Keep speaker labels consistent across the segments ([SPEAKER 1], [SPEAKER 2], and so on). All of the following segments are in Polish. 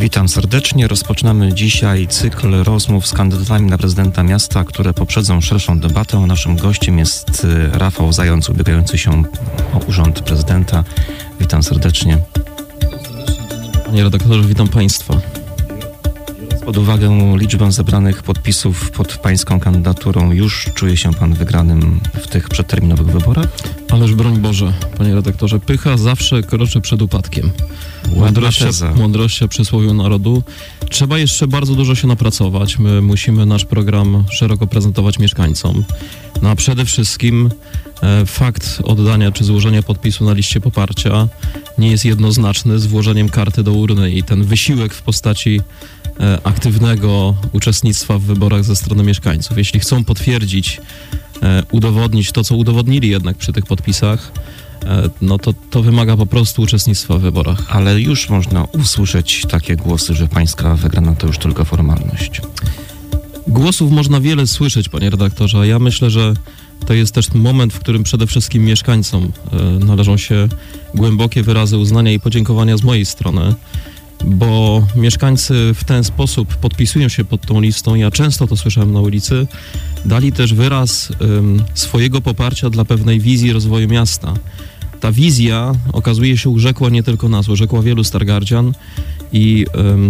[SPEAKER 1] Witam serdecznie. Rozpoczynamy dzisiaj cykl rozmów z kandydatami na prezydenta miasta, które poprzedzą szerszą debatę. A naszym gościem jest Rafał Zając, ubiegający się o urząd prezydenta. Witam serdecznie.
[SPEAKER 2] Panie redaktorze, witam Państwa.
[SPEAKER 1] Pod uwagę liczbę zebranych podpisów pod pańską kandydaturą, już czuje się pan wygranym w tych przedterminowych wyborach?
[SPEAKER 2] Ależ broń Boże, panie redaktorze, pycha zawsze kroczy przed upadkiem. Mądrość przysłowiu narodu. Trzeba jeszcze bardzo dużo się napracować. My musimy nasz program szeroko prezentować mieszkańcom. No a przede wszystkim fakt oddania czy złożenia podpisu na liście poparcia nie jest jednoznaczny z włożeniem karty do urny i ten wysiłek w postaci aktywnego uczestnictwa w wyborach ze strony mieszkańców. Jeśli chcą potwierdzić, udowodnić to, co udowodnili jednak przy tych podpisach, no to wymaga po prostu uczestnictwa w wyborach.
[SPEAKER 1] Ale już można usłyszeć takie głosy, że pańska wygrana to już tylko formalność.
[SPEAKER 2] Głosów można wiele słyszeć, panie redaktorze, a ja myślę, że to jest też moment, w którym przede wszystkim mieszkańcom należą się głębokie wyrazy uznania i podziękowania z mojej strony, bo mieszkańcy w ten sposób podpisują się pod tą listą, ja często to słyszałem na ulicy, dali też wyraz swojego poparcia dla pewnej wizji rozwoju miasta. Ta wizja, okazuje się, urzekła nie tylko nas, urzekła wielu stargardzian i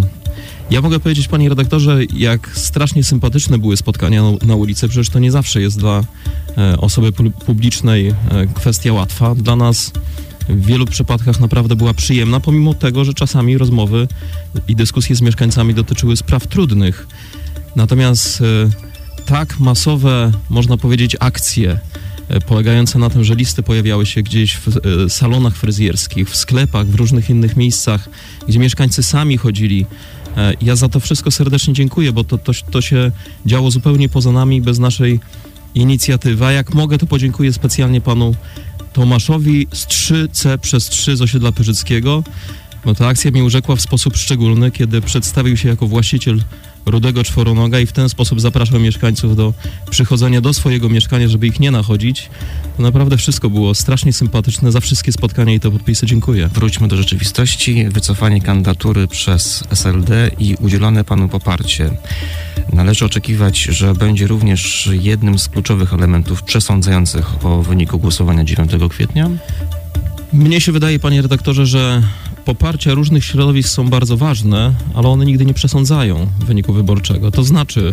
[SPEAKER 2] ja mogę powiedzieć, panie redaktorze, jak strasznie sympatyczne były spotkania na ulicy, przecież to nie zawsze jest dla osoby publicznej kwestia łatwa. Dla nas w wielu przypadkach naprawdę była przyjemna, pomimo tego, że czasami rozmowy i dyskusje z mieszkańcami dotyczyły spraw trudnych. Natomiast tak masowe, można powiedzieć, akcje polegające na tym, że listy pojawiały się gdzieś w salonach fryzjerskich, w sklepach, w różnych innych miejscach, gdzie mieszkańcy sami chodzili. Ja za to wszystko serdecznie dziękuję, bo to się działo zupełnie poza nami, bez naszej inicjatywy. A jak mogę, to podziękuję specjalnie panu Tomaszowi z 3C/3 z osiedla Pyrzyckiego, bo ta akcja mnie urzekła w sposób szczególny, kiedy przedstawił się jako właściciel Rudego Czworonoga i w ten sposób zapraszał mieszkańców do przychodzenia do swojego mieszkania, żeby ich nie nachodzić. To naprawdę wszystko było strasznie sympatyczne. Za wszystkie spotkania i te podpisy dziękuję.
[SPEAKER 1] Wróćmy do rzeczywistości. Wycofanie kandydatury przez SLD i udzielone panu poparcie. Należy oczekiwać, że będzie również jednym z kluczowych elementów przesądzających o wyniku głosowania 9 kwietnia?
[SPEAKER 2] Mnie się wydaje, panie redaktorze, że poparcia różnych środowisk są bardzo ważne, ale one nigdy nie przesądzają wyniku wyborczego. To znaczy,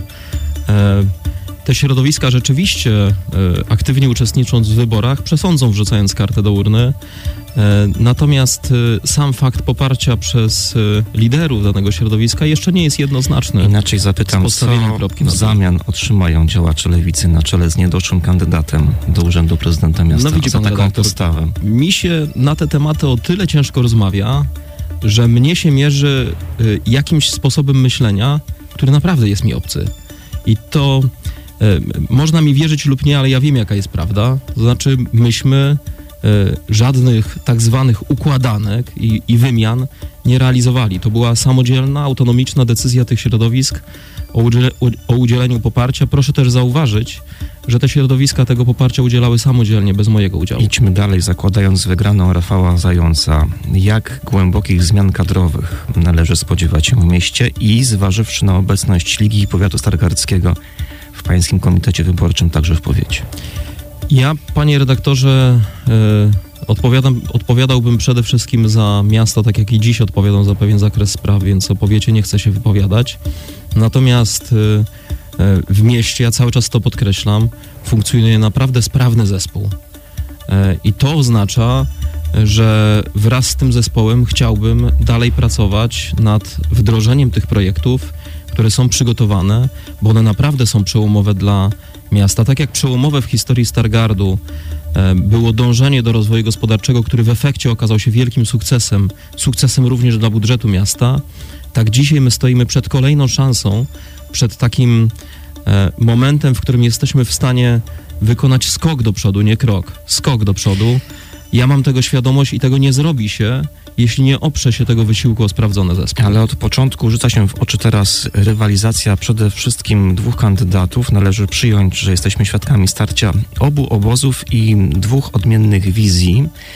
[SPEAKER 2] te środowiska rzeczywiście aktywnie uczestnicząc w wyborach przesądzą, wrzucając kartę do urny. Natomiast sam fakt poparcia przez liderów danego środowiska jeszcze nie jest jednoznaczny.
[SPEAKER 1] Inaczej zapytam, co w zamian otrzymają działacze lewicy na czele z niedoszłym kandydatem do urzędu prezydenta miasta za taką postawę?
[SPEAKER 2] Mi się na te tematy o tyle ciężko rozmawia, że mnie się mierzy jakimś sposobem myślenia, który naprawdę jest mi obcy. I to można mi wierzyć lub nie, ale ja wiem, jaka jest prawda. To znaczy, myśmy żadnych tak zwanych układanek i wymian nie realizowali. To była samodzielna, autonomiczna decyzja tych środowisk o udzieleniu poparcia. Proszę też zauważyć, że te środowiska tego poparcia udzielały samodzielnie, bez mojego udziału.
[SPEAKER 1] Idźmy dalej, zakładając wygraną Rafała Zająca. Jak głębokich zmian kadrowych należy spodziewać się w mieście i zważywszy na obecność Ligi Powiatu Stargardzkiego w pańskim komitecie wyborczym, także w powiecie?
[SPEAKER 2] Ja, panie redaktorze, odpowiadałbym przede wszystkim za miasto, tak jak i dziś odpowiadam za pewien zakres spraw, więc o powiecie nie chcę się wypowiadać. Natomiast w mieście, ja cały czas to podkreślam, funkcjonuje naprawdę sprawny zespół. I to oznacza, że wraz z tym zespołem chciałbym dalej pracować nad wdrożeniem tych projektów, które są przygotowane, bo one naprawdę są przełomowe dla miasta. Tak jak przełomowe w historii Stargardu było dążenie do rozwoju gospodarczego, który w efekcie okazał się wielkim sukcesem również dla budżetu miasta, tak dzisiaj my stoimy przed kolejną szansą, przed takim momentem, w którym jesteśmy w stanie wykonać skok do przodu, nie krok, skok do przodu. Ja mam tego świadomość i tego nie zrobi się, jeśli nie oprze się tego wysiłku o sprawdzone zespół.
[SPEAKER 1] Ale od początku rzuca się w oczy teraz rywalizacja przede wszystkim dwóch kandydatów. Należy przyjąć, że jesteśmy świadkami starcia obu obozów i dwóch odmiennych wizji.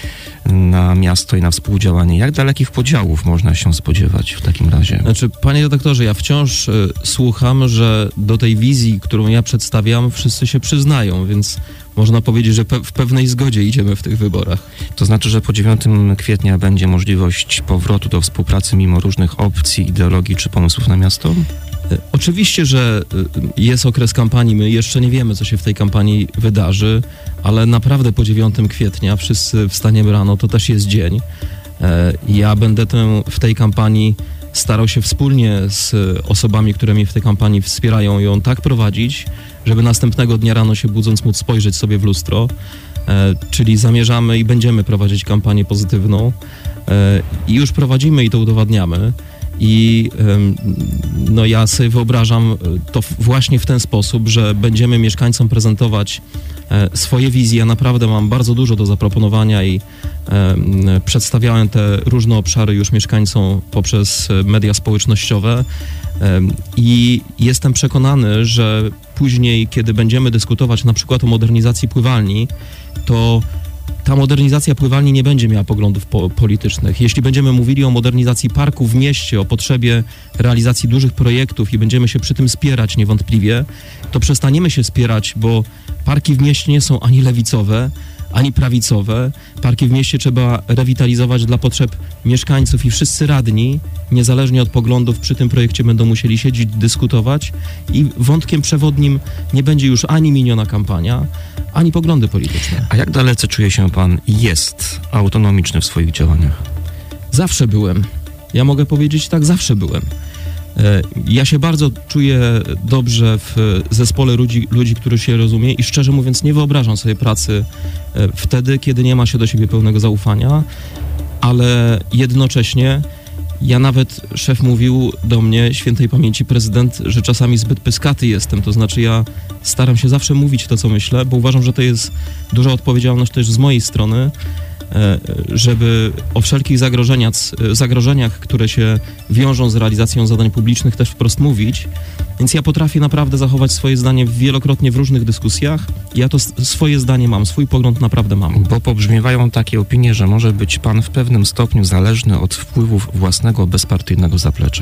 [SPEAKER 1] na miasto i na współdziałanie. Jak dalekich podziałów można się spodziewać w takim razie?
[SPEAKER 2] Znaczy, panie redaktorze, ja wciąż słucham, że do tej wizji, którą ja przedstawiam, wszyscy się przyznają, więc można powiedzieć, że w pewnej zgodzie idziemy w tych wyborach.
[SPEAKER 1] To znaczy, że po 9 kwietnia będzie możliwość powrotu do współpracy mimo różnych opcji, ideologii czy pomysłów na miasto?
[SPEAKER 2] Oczywiście, że jest okres kampanii, my jeszcze nie wiemy, co się w tej kampanii wydarzy, ale naprawdę po 9 kwietnia wszyscy wstaniemy rano, to też jest dzień. Ja będę w tej kampanii starał się wspólnie z osobami, które mnie w tej kampanii wspierają, ją tak prowadzić, żeby następnego dnia rano się budząc móc spojrzeć sobie w lustro, czyli zamierzamy i będziemy prowadzić kampanię pozytywną i już prowadzimy i to udowadniamy. I no ja sobie wyobrażam to właśnie w ten sposób, że będziemy mieszkańcom prezentować swoje wizje. Ja naprawdę mam bardzo dużo do zaproponowania i przedstawiałem te różne obszary już mieszkańcom poprzez media społecznościowe i jestem przekonany, że później, kiedy będziemy dyskutować na przykład o modernizacji pływalni, to ta modernizacja pływalni nie będzie miała poglądów politycznych. Jeśli będziemy mówili o modernizacji parku w mieście, o potrzebie realizacji dużych projektów i będziemy się przy tym spierać niewątpliwie, to przestaniemy się spierać, bo parki w mieście nie są ani lewicowe, ani prawicowe. Parki w mieście trzeba rewitalizować dla potrzeb mieszkańców i wszyscy radni, niezależnie od poglądów, przy tym projekcie będą musieli siedzieć, dyskutować i wątkiem przewodnim nie będzie już ani miniona kampania, ani poglądy polityczne.
[SPEAKER 1] A jak dalece czuje się pan i jest autonomiczny w swoich działaniach?
[SPEAKER 2] Zawsze byłem. Ja mogę powiedzieć tak, zawsze byłem. Ja się bardzo czuję dobrze w zespole ludzi, którzy się rozumie i szczerze mówiąc nie wyobrażam sobie pracy wtedy, kiedy nie ma się do siebie pełnego zaufania, ale jednocześnie ja nawet, szef mówił do mnie, świętej pamięci prezydent, że czasami zbyt pyskaty jestem, to znaczy ja staram się zawsze mówić to, co myślę, bo uważam, że to jest duża odpowiedzialność też z mojej strony, żeby o wszelkich zagrożeniach, które się wiążą z realizacją zadań publicznych, też wprost mówić. Więc ja potrafię naprawdę zachować swoje zdanie wielokrotnie w różnych dyskusjach. Ja to swoje zdanie mam, swój pogląd naprawdę mam.
[SPEAKER 1] Bo pobrzmiewają takie opinie, że może być pan w pewnym stopniu zależny od wpływów własnego, bezpartyjnego zaplecza.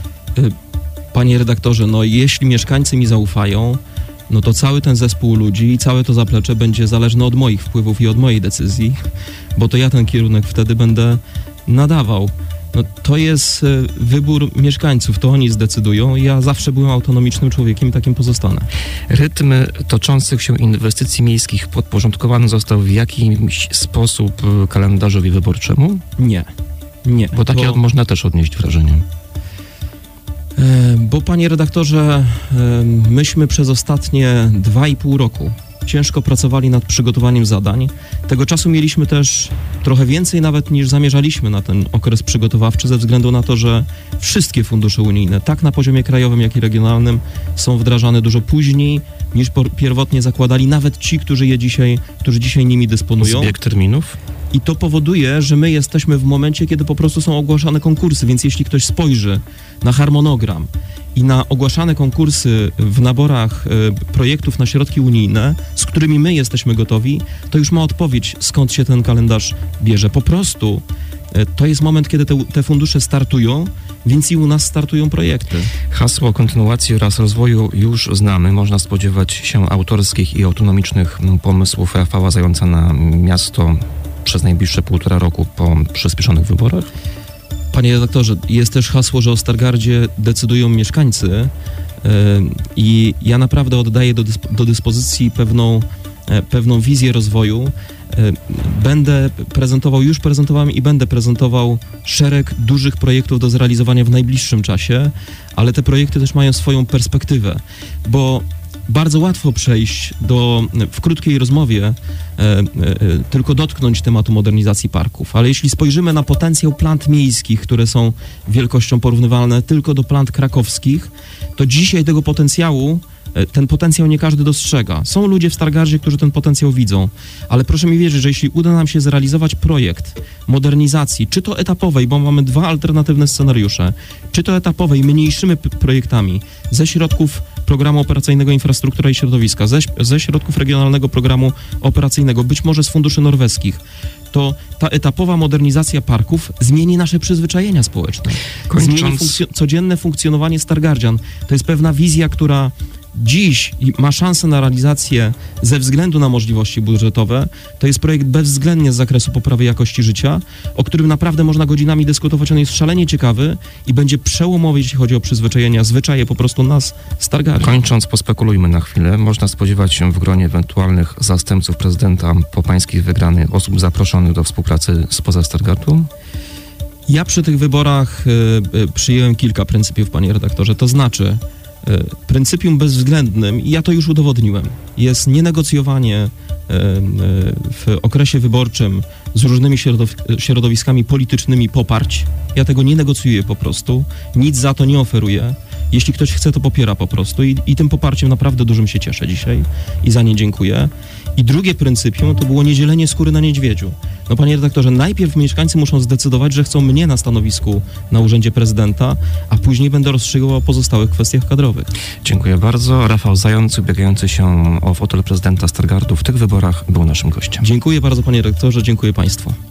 [SPEAKER 2] Panie redaktorze, no jeśli mieszkańcy mi zaufają, no to cały ten zespół ludzi i całe to zaplecze będzie zależne od moich wpływów i od mojej decyzji, bo to ja ten kierunek wtedy będę nadawał. No to jest wybór mieszkańców, to oni zdecydują. Ja zawsze byłem autonomicznym człowiekiem i takim pozostanę.
[SPEAKER 1] Rytm toczących się inwestycji miejskich podporządkowany został w jakiś sposób kalendarzowi wyborczemu?
[SPEAKER 2] Nie.
[SPEAKER 1] Bo takie można też odnieść wrażenie.
[SPEAKER 2] Bo panie redaktorze, myśmy przez ostatnie 2,5 roku ciężko pracowali nad przygotowaniem zadań. Tego czasu mieliśmy też trochę więcej nawet niż zamierzaliśmy na ten okres przygotowawczy, ze względu na to, że wszystkie fundusze unijne, tak na poziomie krajowym, jak i regionalnym, są wdrażane dużo później niż pierwotnie zakładali nawet ci, którzy dzisiaj nimi dysponują.
[SPEAKER 1] Zbieg terminów?
[SPEAKER 2] I to powoduje, że my jesteśmy w momencie, kiedy po prostu są ogłaszane konkursy, więc jeśli ktoś spojrzy na harmonogram i na ogłaszane konkursy w naborach projektów na środki unijne, z którymi my jesteśmy gotowi, to już ma odpowiedź, skąd się ten kalendarz bierze. Po prostu to jest moment, kiedy te fundusze startują, więc i u nas startują projekty.
[SPEAKER 1] Hasło kontynuacji oraz rozwoju już znamy. Można spodziewać się autorskich i autonomicznych pomysłów Rafała Zająca na miasto przez najbliższe 1,5 roku po przyspieszonych wyborach?
[SPEAKER 2] Panie redaktorze, jest też hasło, że o Stargardzie decydują mieszkańcy i ja naprawdę oddaję do dyspozycji pewną wizję rozwoju. Już prezentowałem i będę prezentował szereg dużych projektów do zrealizowania w najbliższym czasie, ale te projekty też mają swoją perspektywę, bo bardzo łatwo przejść w krótkiej rozmowie tylko dotknąć tematu modernizacji parków, ale jeśli spojrzymy na potencjał plant miejskich, które są wielkością porównywalne tylko do plant krakowskich, to dzisiaj ten potencjał nie każdy dostrzega. Są ludzie w Stargardzie, którzy ten potencjał widzą, ale proszę mi wierzyć, że jeśli uda nam się zrealizować projekt modernizacji, czy to etapowej, bo mamy 2 alternatywne scenariusze, czy to etapowej, mniejszymi projektami ze środków Programu Operacyjnego Infrastruktura i Środowiska, ze środków Regionalnego Programu Operacyjnego, być może z funduszy norweskich, to ta etapowa modernizacja parków zmieni nasze przyzwyczajenia społeczne. Zmieni codzienne funkcjonowanie stargardzian. To jest pewna wizja, która dziś ma szansę na realizację ze względu na możliwości budżetowe. To jest projekt bezwzględnie z zakresu poprawy jakości życia, o którym naprawdę można godzinami dyskutować. On jest szalenie ciekawy i będzie przełomowy, jeśli chodzi o przyzwyczajenia, zwyczaje po prostu nas stargardzian.
[SPEAKER 1] Kończąc, pospekulujmy na chwilę. Można spodziewać się w gronie ewentualnych zastępców prezydenta po pańskich wygranych osób zaproszonych do współpracy spoza Stargardu?
[SPEAKER 2] Ja przy tych wyborach przyjęłem kilka pryncypiów, panie redaktorze. To znaczy, pryncypium bezwzględnym, i ja to już udowodniłem, jest nienegocjowanie w okresie wyborczym z różnymi środowiskami politycznymi poparć. Ja tego nie negocjuję po prostu, nic za to nie oferuję. Jeśli ktoś chce, to popiera po prostu i tym poparciem naprawdę dużym się cieszę dzisiaj i za nie dziękuję. I drugie pryncypium to było niedzielenie skóry na niedźwiedziu. No panie redaktorze, najpierw mieszkańcy muszą zdecydować, że chcą mnie na stanowisku na urzędzie prezydenta, a później będę rozstrzygał o pozostałych kwestiach kadrowych. Dziękuję bardzo. Rafał Zając, ubiegający się o fotel prezydenta Stargardu w tych wyborach, był naszym gościem. Dziękuję bardzo panie redaktorze, dziękuję państwu.